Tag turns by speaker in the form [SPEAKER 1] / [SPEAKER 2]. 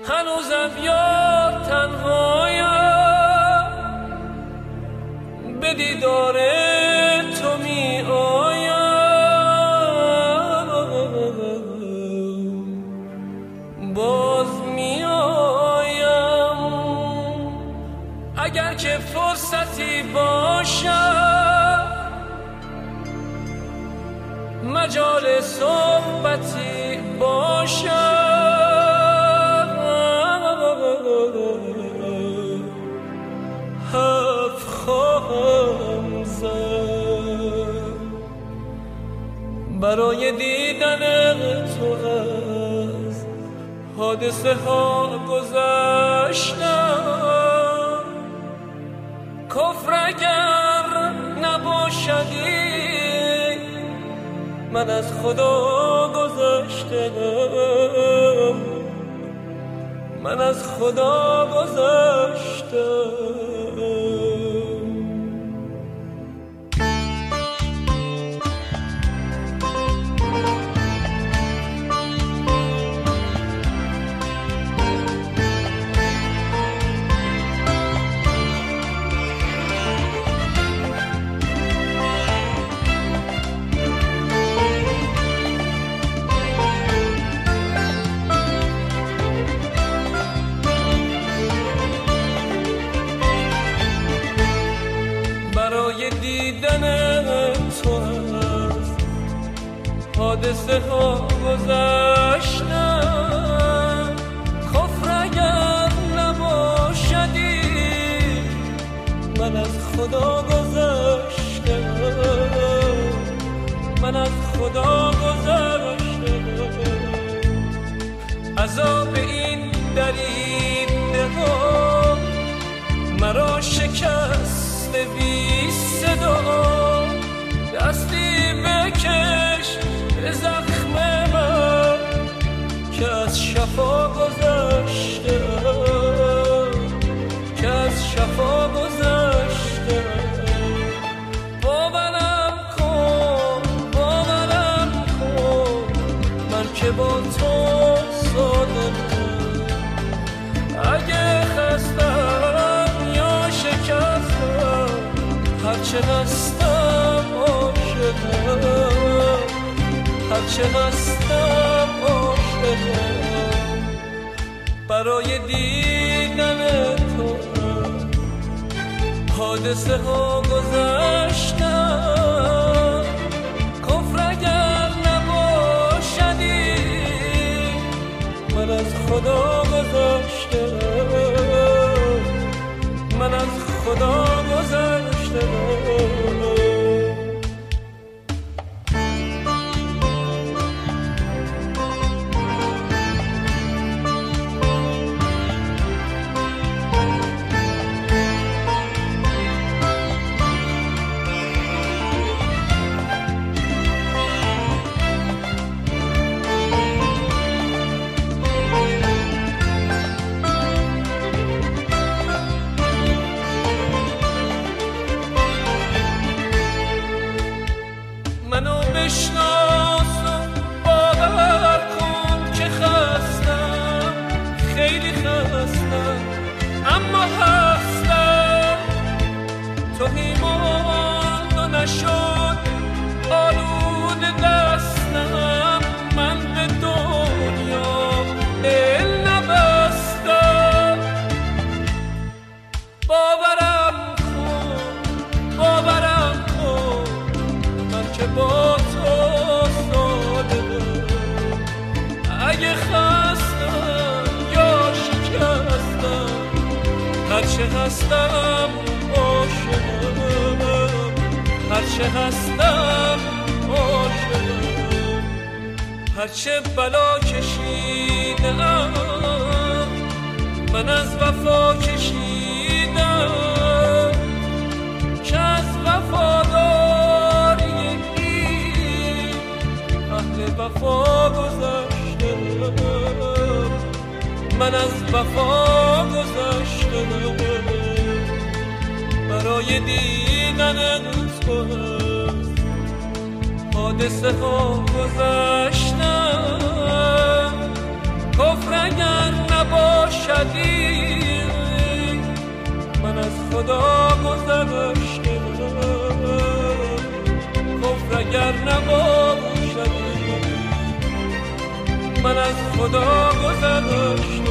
[SPEAKER 1] هنوزم یار تنهایم، به دیدار تو می آیم، باز می آیم. اگر که فرصتی باشد، مجال صحبتی باشد، حرف خواهم زد. برای دیدن تو از حادثه ها گذشتم، کفر اگر نباشدی من از خدا گذشتم، من از خدا گذشتم. برای دیدن تو از حادثه ها گذشتم، کفر اگر نباشدی من از خدا گذشتم، من از خدا گذشتم. عذاب این دریده ها مرا شکست بی صدا، دستی بکش به زخم من که از شفا گذشته، که از شفا گذشته. باورم کن، باورم کن، من که با تو صادقم. اگه خستم یا شکستم، هرچه هستم عاشقم، هرچه هستم عاشقم. برای دیدن تو حادثه ها گذشتم، کفر اگر نباشدی من از خدا گذشتم، من از خدا گذشتم. منو بشناس و باور کن که خستم، خیلی خستم، اما هستم. تو ایمان و نشد آلود دستم، من به دنیا دل نبستم. باورم کن، باورم کن، من که با تو صادقم. اگه خستم یا شکستم، هرچه هستم عاشقم، هرچه هستم عاشقم. هرچه بلا کشیدم من از وفا کشیدم، که از وفاداری این اهل وفا گذشتم، من از وفا گذشتم. برای دیدن تو حادثه ها گذشتم، کفر اگر نباشد نباشدی من از خدا گذشتم کفر اگر نباشدی من از خدا گذشتم